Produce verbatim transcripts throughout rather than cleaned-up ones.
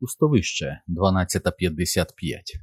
Пустовище, дванадцята п'ятдесят п'ять.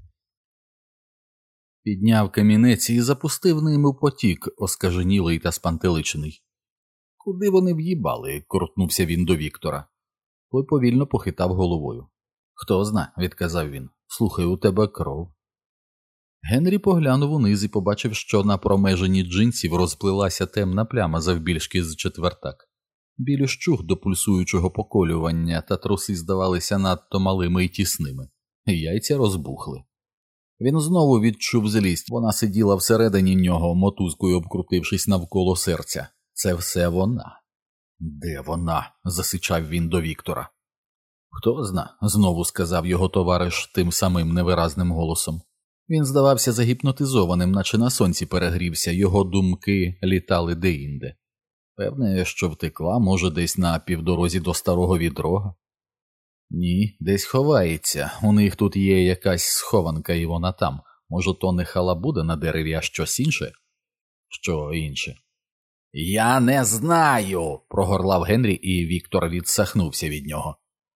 Підняв камінець і запустив ним у потік, оскаженілий та спантеличений. «Куди вони в'їбали?» – крутнувся він до Віктора. Той повільно похитав головою. «Хто зна», – відказав він. «Слухай, у тебе кров». Генрі поглянув униз і побачив, що на промежині джинсів розплилася темна пляма завбільшки з четвертак. Біль ущух до пульсуючого поколювання, та труси здавалися надто малими і тісними. Яйця розбухли. Він знову відчув злість. Вона сиділа всередині нього, мотузкою обкрутившись навколо серця. Це все вона. «Де вона?» – засичав він до Віктора. «Хто зна», – знову сказав його товариш тим самим невиразним голосом. Він здавався загіпнотизованим, наче на сонці перегрівся, його думки літали деінде. Певне, що втекла, може, десь на півдорозі до старого відрога? Ні, десь ховається, у них тут є якась схованка і вона там. Може, то не халабуда на дереві, а щось інше? Що інше? «Я не знаю!» – прогорлав Генрі, і Віктор відсахнувся від нього.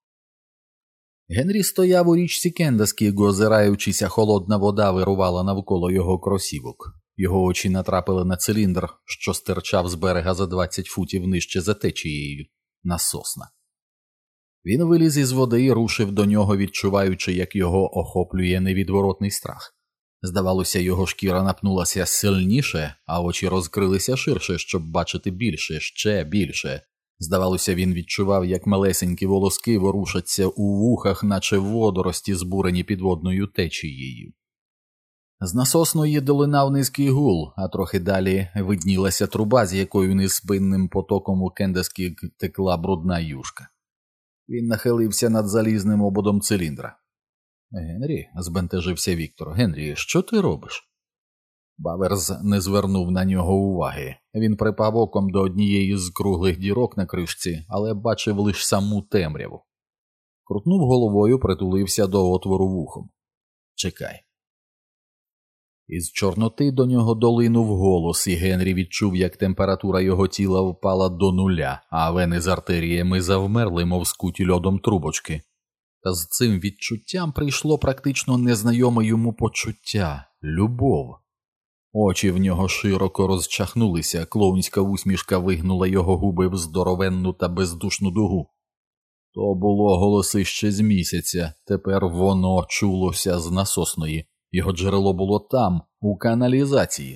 Генрі стояв у річці Кендаскіго, озираючися, холодна вода вирувала навколо його кросівок. Його очі натрапили на циліндр, що стирчав з берега за двадцять футів нижче за течією, на сосна. Він виліз із води і рушив до нього, відчуваючи, як його охоплює невідворотний страх. Здавалося, його шкіра напнулася сильніше, а очі розкрилися ширше, щоб бачити більше, ще більше. Здавалося, він відчував, як малесенькі волоски ворушаться у вухах, наче водорості, збурені підводною течією. З насосної долинав низький гул, а трохи далі виднілася труба, з якою неспинним потоком у Кендаскіг текла брудна юшка. Він нахилився над залізним ободом циліндра. «Генрі», – збентежився Віктор, – «Генрі, що ти робиш?» Баверс не звернув на нього уваги. Він припав оком до однієї з круглих дірок на кришці, але бачив лише саму темряву. Крутнув головою, притулився до отвору вухом. «Чекай». Із чорноти до нього долинув голос, і Генрі відчув, як температура його тіла впала до нуля, а вени з артеріями завмерли, мов скуті льодом трубочки. Та з цим відчуттям прийшло практично незнайоме йому почуття – любов. Очі в нього широко розчахнулися, клоунська усмішка вигнула його губи в здоровенну та бездушну дугу. То було голосище з місяця, тепер воно чулося з насосної. Його джерело було там, у каналізації.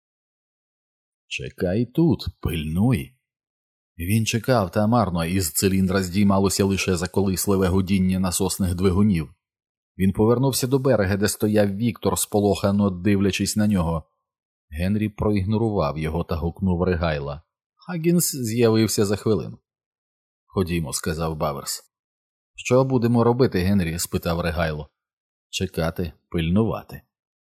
«Чекай тут, пильнуй». Він чекав, та марно, із циліндра здіймалося лише заколисливе гудіння насосних двигунів. Він повернувся до берега, де стояв Віктор, сполохано дивлячись на нього. Генрі проігнорував його та гукнув Ригайла. Хаггінс з'явився за хвилину. «Ходімо», – сказав Баверс. «Що будемо робити, Генрі?» – спитав Ригайло. «Чекати, пильнувати».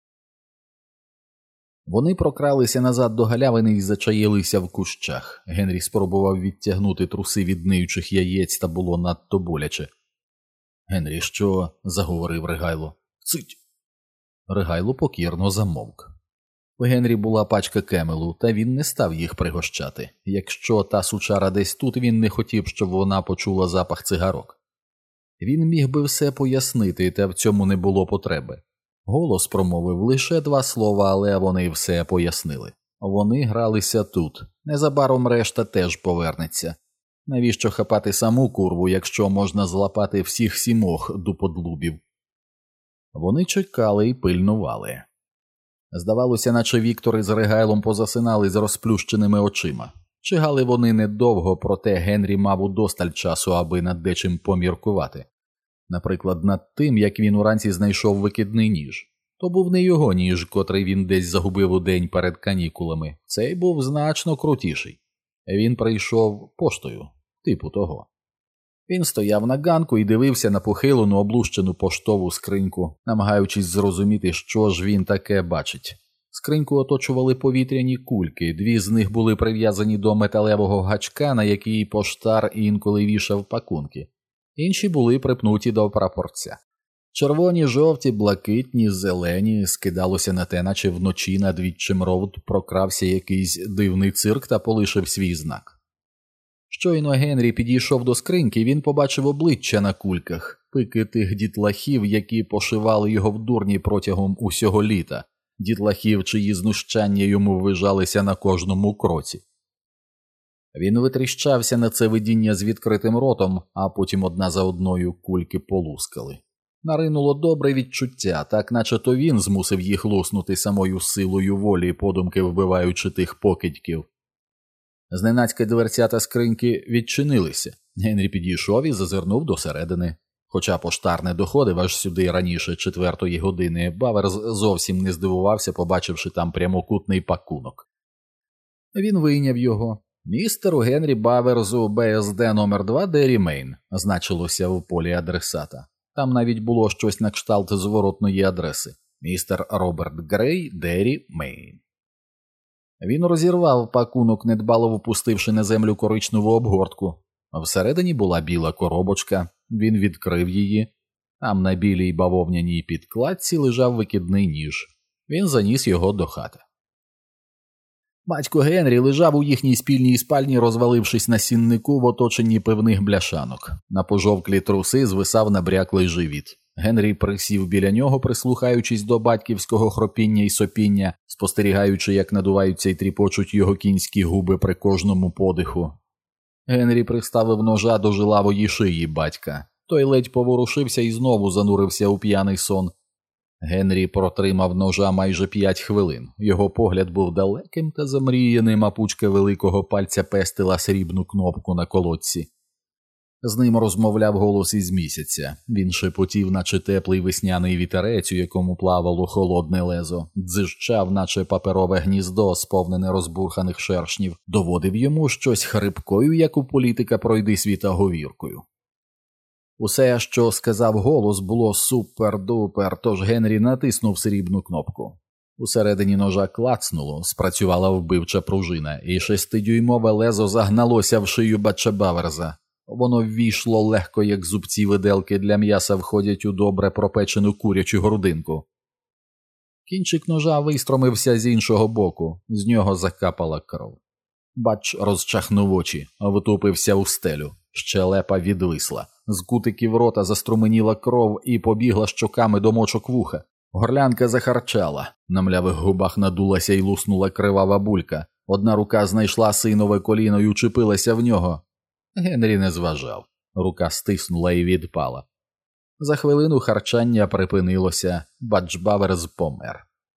Вони прокралися назад до галявини і зачаїлися в кущах. Генрі спробував відтягнути труси від ниючих яєць, та було надто боляче. «Генрі, що?» – заговорив Ригайло. «Цить!» Ригайло покірно замовк. У Генрі була пачка кемелу, та він не став їх пригощати. Якщо та сучара десь тут, він не хотів, щоб вона почула запах цигарок. Він міг би все пояснити, та в цьому не було потреби. Голос промовив лише два слова, але вони все пояснили. Вони гралися тут. Незабаром решта теж повернеться. Навіщо хапати саму курву, якщо можна злапати всіх сімох дуподлубів? Вони чекали і пильнували. Здавалося, наче Віктор із Ригайлом позасинали з розплющеними очима. Чигали вони недовго, проте Генрі мав удосталь часу, аби над дечим поміркувати. Наприклад, над тим, як він уранці знайшов викидний ніж. То був не його ніж, котрий він десь загубив у день перед канікулами. Цей був значно крутіший. Він прийшов поштою, типу того. Він стояв на ганку і дивився на похилену, облущену поштову скриньку, намагаючись зрозуміти, що ж він таке бачить. Скриньку оточували повітряні кульки, дві з них були прив'язані до металевого гачка, на який поштар інколи вішав пакунки. Інші були припнуті до прапорця. Червоні, жовті, блакитні, зелені, скидалося на те, наче вночі над Вітчем Роуд прокрався якийсь дивний цирк та полишив свій знак. Щойно Генрі підійшов до скриньки, він побачив обличчя на кульках, пики тих дітлахів, які пошивали його в дурні протягом усього літа, дітлахів, чиї знущання йому вижалися на кожному кроці. Він витріщався на це видіння з відкритим ротом, а потім одна за одною кульки полускали. Наринуло добре відчуття, так наче то він змусив їх луснути самою силою волі, подумки вбиваючи тих покидьків. Зненацька дверцята скриньки відчинилися. Генрі підійшов і зазирнув досередини. Хоча поштар не доходив аж сюди раніше четвертої години, Баверс зовсім не здивувався, побачивши там прямокутний пакунок. Він вийняв його. «Містеру Генрі Баверзу, Б С Д номер два, Дері Мейн», значилося в полі адресата. Там навіть було щось на кшталт зворотної адреси. «Містер Роберт Грей, Дері Мейн». Він розірвав пакунок, недбало впустивши на землю коричневу обгортку. Всередині була біла коробочка, він відкрив її. Там на білій бавовняній підкладці лежав викидний ніж. Він заніс його до хати. Батько Генрі лежав у їхній спільній спальні, розвалившись на сіннику в оточенні пивних бляшанок. На пожовклі труси звисав набряклий живіт. Генрі присів біля нього, прислухаючись до батьківського хропіння і сопіння, спостерігаючи, як надуваються й тріпочуть його кінські губи при кожному подиху. Генрі приставив ножа до жилавої шиї батька. Той ледь поворушився і знову занурився у п'яний сон. Генрі протримав ножа майже п'ять хвилин. Його погляд був далеким та замріяним, а пучка великого пальця пестила срібну кнопку на колодці. З ним розмовляв голос із місяця. Він шепотів, наче теплий весняний вітерець, у якому плавало холодне лезо, дзижчав, наче паперове гніздо, сповнене розбурханих шершнів, доводив йому щось хрипкою, як у політика пройди світа говіркою. Усе, що сказав голос, було супер-дупер, тож Генрі натиснув срібну кнопку. Усередині ножа клацнуло, спрацювала вбивча пружина, і шестидюймове лезо загналося в шию Батча Баверза. Воно ввійшло легко, як зубці виделки для м'яса входять у добре пропечену курячу грудинку. Кінчик ножа вистромився з іншого боку, з нього закапала кров. Батч розчахнув очі, втупився у стелю, щелепа відвисла. З кутиків рота заструменіла кров і побігла щоками до мочок вуха. Горлянка захарчала, на млявих губах надулася й луснула кривава булька. Одна рука знайшла синове коліно й учепилася в нього. Генрі не зважав. Рука стиснула і відпала. За хвилину харчання припинилося, Батч Баверз помер.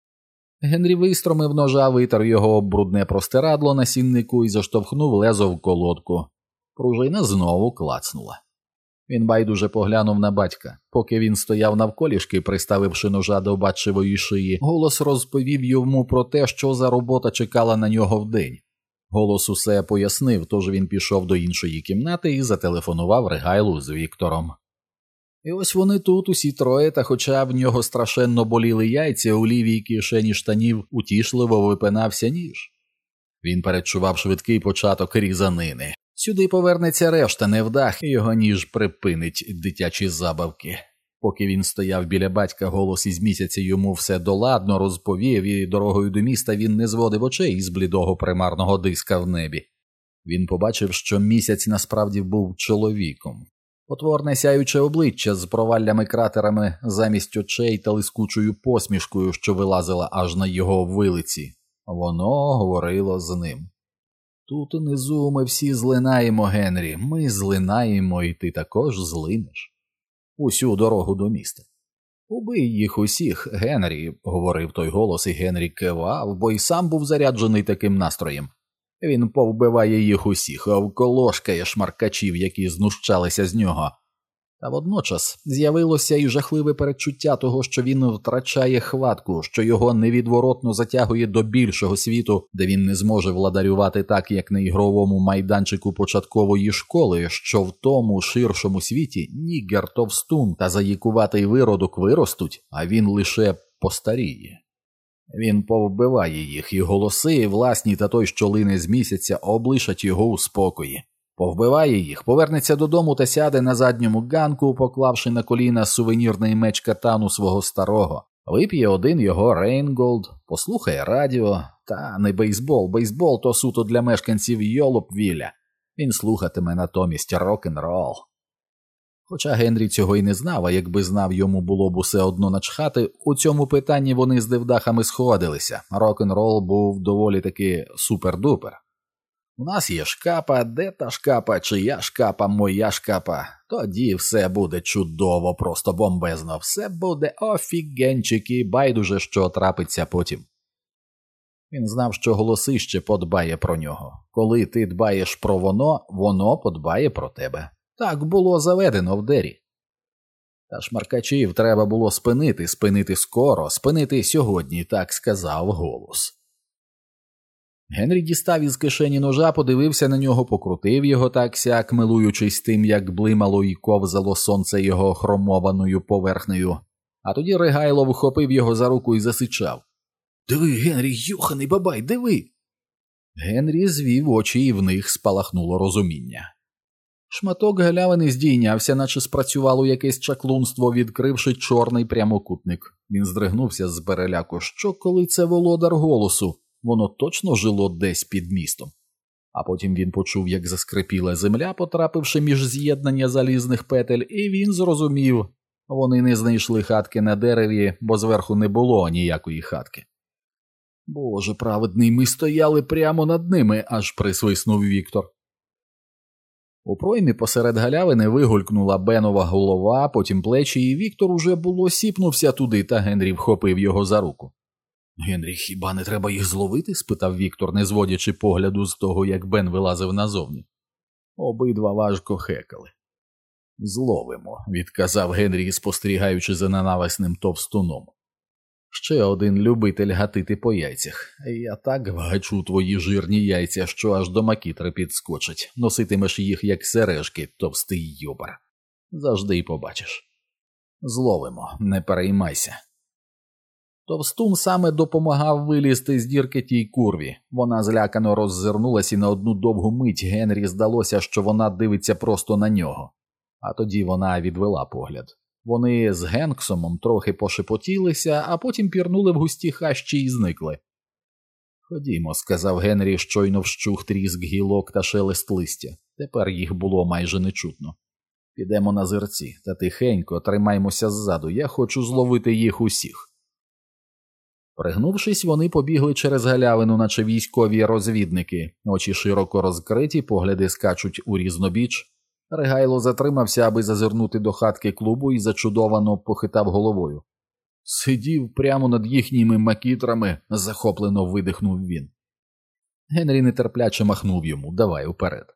Генрі вистромив ножа, витер його об брудне простирадло на сіннику і заштовхнув лезо в колодку. Пружина знову клацнула. Він байдуже поглянув на батька. Поки він стояв навколішки, приставивши ножа до батчевої шиї, голос розповів йому про те, що за робота чекала на нього вдень. Голос усе пояснив, тож він пішов до іншої кімнати і зателефонував Ригайлу з Віктором. І ось вони тут, усі троє, та хоча в нього страшенно боліли яйця, у лівій кишені штанів утішливо випинався ніж. Він передчував швидкий початок різанини. Сюди повернеться решта невдах, і його ніж припинить дитячі забавки. Поки він стояв біля батька, голос із місяця йому все доладно розповів, і дорогою до міста він не зводив очей із блідого примарного диска в небі. Він побачив, що місяць насправді був чоловіком. Потворне сяюче обличчя з проваллями-кратерами замість очей та лискучою посмішкою, що вилазила аж на його вилиці. Воно говорило з ним. «Тут унизу ми всі злинаємо, Генрі, ми злинаємо, і ти також злинеш. Усю дорогу до міста. Убий їх усіх, Генрі», – говорив той голос, і Генрі кивав, бо й сам був заряджений таким настроєм. Він повбиває їх усіх, вколошкає шмаркачів, які знущалися з нього. Та водночас з'явилося й жахливе передчуття того, що він втрачає хватку, що його невідворотно затягує до більшого світу, де він не зможе владарювати так, як на ігровому майданчику початкової школи, що в тому ширшому світі нігер, товстун та заїкуватий виродок виростуть, а він лише постаріє. Він повбиває їх, і голоси, власні та той, що лине з місяця, облишать його у спокої. Повбиває їх, повернеться додому та сяде на задньому ганку, поклавши на коліна сувенірний меч катану свого старого. Вип'є один його Рейнголд, послухає радіо, та не бейсбол, бейсбол то суто для мешканців Йолопвіля. Він слухатиме натомість рок-н-рол. Хоча Генрі цього й не знав, а якби знав, йому було б усе одно начхати, у цьому питанні вони з дивдахами сходилися. Рок-н-рол був доволі таки супер-дупер. У нас є шкапа, де та шкапа, чия шкапа, моя шкапа. Тоді все буде чудово, просто бомбезно. Все буде офігенчики, байдуже, що трапиться потім. Він знав, що голосище подбає про нього. Коли ти дбаєш про воно, воно подбає про тебе. Так було заведено в Дері. Та шмаркачів треба було спинити, спинити скоро, спинити сьогодні, так сказав голос. Генрі дістав із кишені ножа, подивився на нього, покрутив його так-сяк, милуючись тим, як блимало й ковзало сонце його хромованою поверхнею. А тоді Ригайло вхопив його за руку і засичав. «Диви, Генрі, юханий бабай, диви!» Генрі звів очі, і в них спалахнуло розуміння. Шматок галявини здійнявся, наче спрацювало якесь чаклунство, відкривши чорний прямокутник. Він здригнувся з переляку. Що, коли це володар голосу? Воно точно жило десь під містом. А потім він почув, як заскрипіла земля, потрапивши між з'єднання залізних петель, і він зрозумів. Вони не знайшли хатки на дереві, бо зверху не було ніякої хатки. «Боже праведний, ми стояли прямо над ними», – аж присвиснув Віктор. У проймі посеред галявини вигулькнула Бенова голова, потім плечі, і Віктор уже було сіпнувся туди, та Генрі вхопив його за руку. «Генрі, хіба не треба їх зловити?» – спитав Віктор, не зводячи погляду з того, як Бен вилазив назовні. Обидва важко хекали. «Зловимо», – відказав Генрі, спостерігаючи за ненависним товстуном. «Ще один любитель гатити по яйцях. Я так вгачу твої жирні яйця, що аж до макітри підскочать. Носитимеш їх, як сережки, товстий юбар. Завжди й побачиш. Зловимо, не переймайся». Товстун саме допомагав вилізти з дірки тій курві. Вона злякано роззирнулась, і на одну довгу мить Генрі здалося, що вона дивиться просто на нього. А тоді вона відвела погляд. Вони з Генксомом трохи пошепотілися, а потім пірнули в густі хащі і зникли. «Ходімо», – сказав Генрі, щойно вщух тріск гілок та шелест листя. Тепер їх було майже не чутно. «Підемо на зерці, та тихенько, тримаймося ззаду, я хочу зловити їх усіх». Пригнувшись, вони побігли через галявину, наче військові розвідники. Очі широко розкриті, погляди скачуть у різнобіч. Ригайло затримався, аби зазирнути до хатки клубу, і зачудовано похитав головою. «Сидів прямо над їхніми макітрами», – захоплено видихнув він. Генрі нетерпляче махнув йому. «Давай, уперед».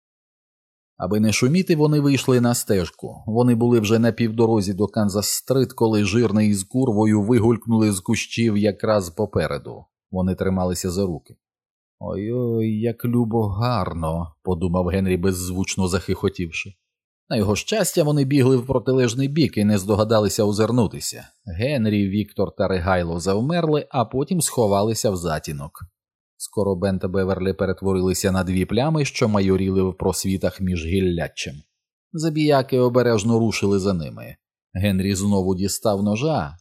Аби не шуміти, вони вийшли на стежку. Вони були вже на півдорозі до Канзас-стрит, коли жирний із курвою вигулькнули з кущів якраз попереду. Вони трималися за руки. «Ой-ой, як любо гарно», – подумав Генрі, беззвучно захихотівши. На його щастя, вони бігли в протилежний бік і не здогадалися озирнутися. Генрі, Віктор та Ригайло завмерли, а потім сховалися в затінок. Скоро Бен та Беверлі перетворилися на дві плями, що майоріли в просвітах між гілляччям. Забіяки обережно рушили за ними. Генрі знову дістав ножа,